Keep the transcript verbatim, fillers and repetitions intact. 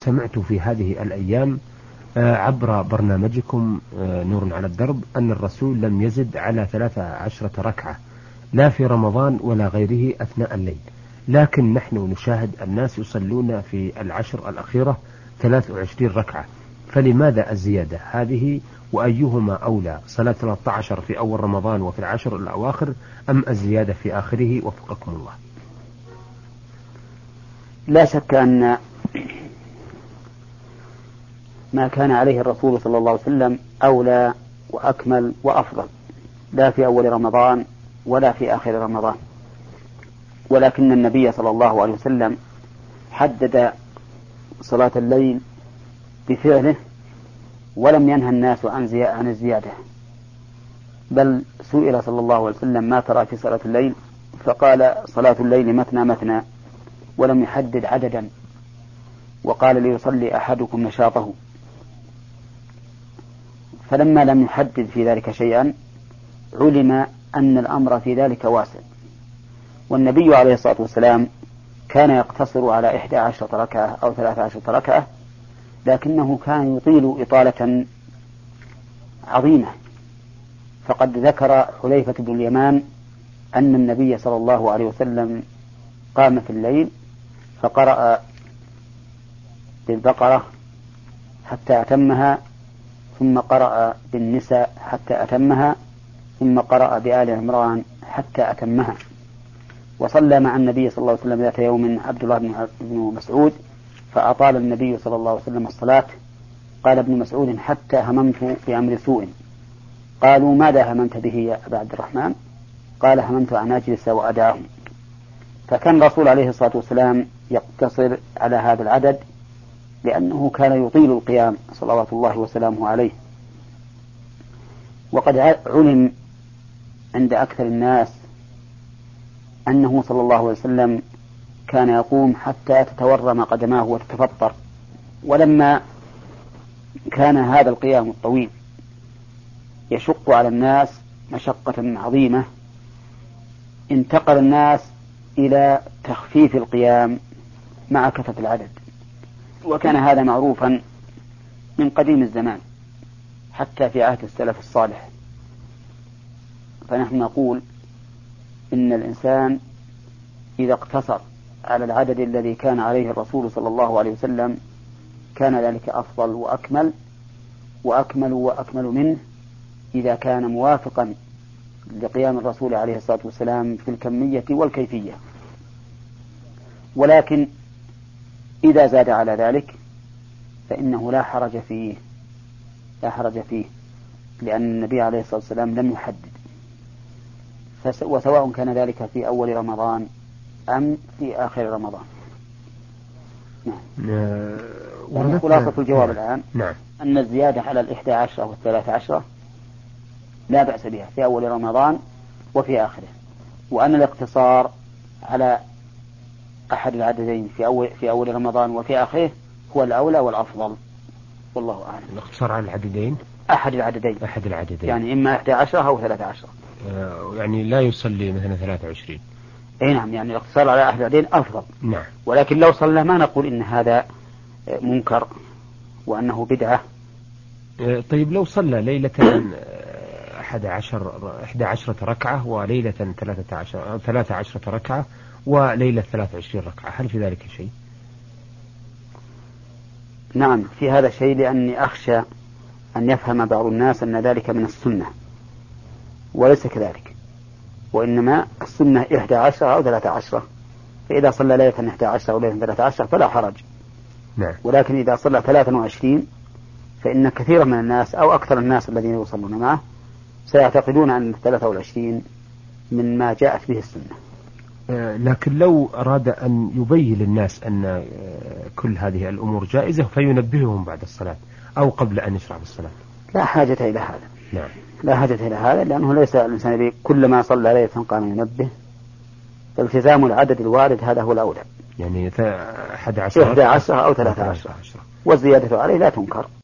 سمعت في هذه الأيام عبر برنامجكم نور على الدرب أن الرسول لم يزد على ثلاث عشرة ركعة لا في رمضان ولا غيره أثناء الليل، لكن نحن نشاهد الناس يصلون في العشر الأخيرة ثلاث وعشرين ركعة، فلماذا الزيادة هذه؟ وأيهما أولى، صلاة ثلاثة عشر في أول رمضان وفي العشر الأواخر أم الزيادة في آخره؟ وفقكم الله. لا شك أن ما كان عليه الرسول صلى الله عليه وسلم أولى وأكمل وأفضل، لا في أول رمضان ولا في آخر رمضان، ولكن النبي صلى الله عليه وسلم حدد صلاة الليل بفعله ولم ينهى الناس عن الزيادة، بل سئل صلى الله عليه وسلم ما ترى في صلاة الليل فقال صلاة الليل مثنى مثنى، ولم يحدد عددا، وقال ليصلي أحدكم نشاطه. فلما لم يحدد في ذلك شيئا علم أن الأمر في ذلك واسع. والنبي عليه الصلاة والسلام كان يقتصر على إحدى عشرة ركعة أو ثلاث عشرة ركعة، لكنه كان يطيل إطالة عظيمة. فقد ذكر حذيفة بن اليمان أن النبي صلى الله عليه وسلم قام في الليل فقرأ بالبقرة حتى أتمها، ثم قرأ بالنساء حتى أتمها، ثم قرأ بآل عمران حتى أتمها. وصلى مع النبي صلى الله عليه وسلم ذات يوم عبد الله بن مسعود فأطال النبي صلى الله عليه وسلم الصلاة. قال ابن مسعود حتى هممت بأمر سوء. قالوا ماذا هممت به يا أبا عبد الرحمن؟ قال هممت أن أجلس وأدعهم. فكان الرسول عليه الصلاة والسلام يقتصر على هذا العدد لأنه كان يطيل القيام صلوات الله وسلامه عليه. وقد علم عند أكثر الناس أنه صلى الله عليه وسلم كان يقوم حتى تتورم قدماه وتتفطر. ولما كان هذا القيام الطويل يشق على الناس مشقة عظيمة انتقل الناس إلى تخفيف القيام مع كثرة العدد، وكان هذا معروفا من قديم الزمان حتى في عهد السلف الصالح. فنحن نقول إن الإنسان إذا اقتصر على العدد الذي كان عليه الرسول صلى الله عليه وسلم كان ذلك أفضل وأكمل، وأكمل وأكمل منه إذا كان موافقا لقيام الرسول عليه الصلاة والسلام في الكمية والكيفية. ولكن إذا زاد على ذلك فإنه لا حرج فيه لا حرج فيه لأن النبي عليه الصلاة والسلام لم يحدد، وسواء كان ذلك في أول رمضان أم في آخر رمضان. نعم. يعني خلاصة الجواب نعم. الآن نعم. أن الزيادة على الإحدى عشرة والثلاث عشرة لا بأس بها في أول رمضان وفي آخره، وأن الاقتصار على أحد العددين في أول, في أول رمضان وفي آخره هو الأولى والأفضل، والله أعلم. الاقتصار على العددين أحد العددين أحد العددين يعني إما إحدى عشرة أو ثلاثة عشرة، يعني لا يصلي مثلا ثلاثة وعشرين. أي نعم، يعني الاقتصار على أحد العددين أفضل. نعم. ولكن لو صلى ما نقول إن هذا منكر وأنه بدعة. طيب لو صلى ليلة أحد عشر إحدى عشرة ركعة وليلة ثلاثة عشر ثلاثة عشرة ركعة وليلة ثلاثة وعشرين ركعة، هل في ذلك شيء؟ نعم في هذا شيء، لأني أخشى أن يفهم بعض الناس أن ذلك من السنة، وليس كذلك، وإنما السنة إحدى عشرة أو ثلاثة عشرة، فإذا صلى ليلة إحدى عشرة أو ليلة ثلاثة عشرة فلا حرج. نعم. ولكن إذا صلى ثلاثة وعشرين فإن كثيرا من الناس أو أكثر الناس الذين يصلون معه سيعتقدون أن الثلاثة والعشرين من ما جاءت به السنة. لكن لو أراد أن يبين للناس أن كل هذه الأمور جائزة فينبههم بعد الصلاة أو قبل أن يشرع بالصلاة لا حاجة إلى هذا. نعم. لا حاجة إلى هذا، لأنه ليس الإنسان كلما صلى ليلة قام ينبه، فالتزام العدد الوارد هذا هو الأولى، يعني أحد عشر أو ثلاثة عشر، والزيادة عليه لا تنكر.